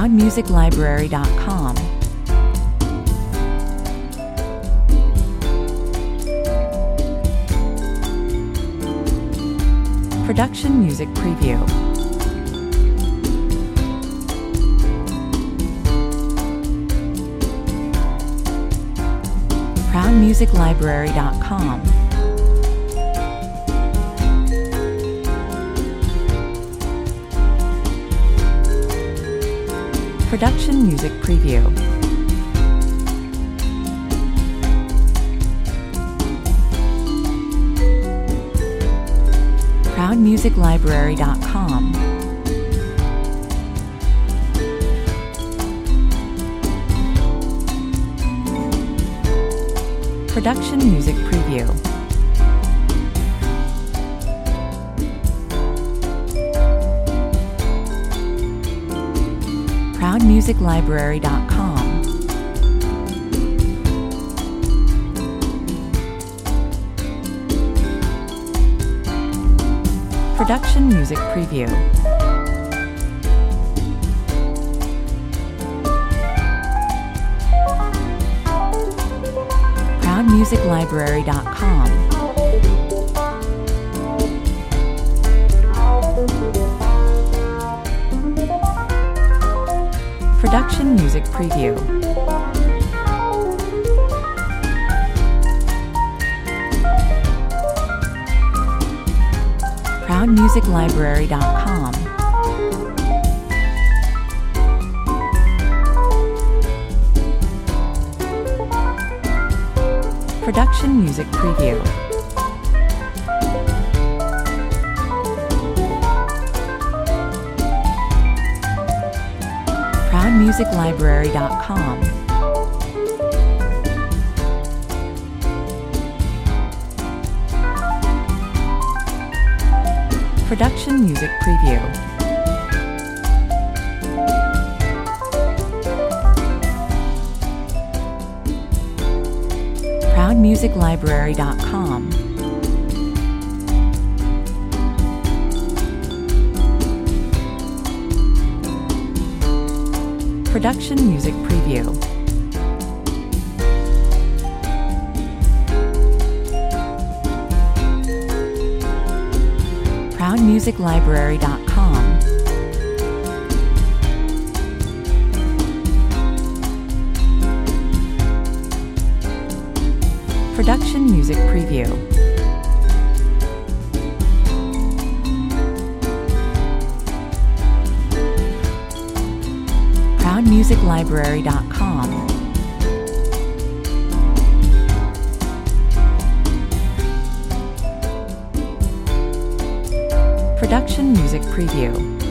ProudMusicLibrary.com. Production Music Preview. ProudMusicLibrary.com. Production Music Preview. ProudMusicLibrary.com. Production Music Preview. ProudMusicLibrary.com. Production Music Preview. ProudMusicLibrary.com. Production Music Preview. ProudMusicLibrary.com. Production Music Preview. ProudMusicLibrary.com. Production Music Preview. ProudMusicLibrary.com. Production Music Preview. ProudMusicLibrary.com. Production Music Preview. ProudMusicLibrary.com. Production Music Preview.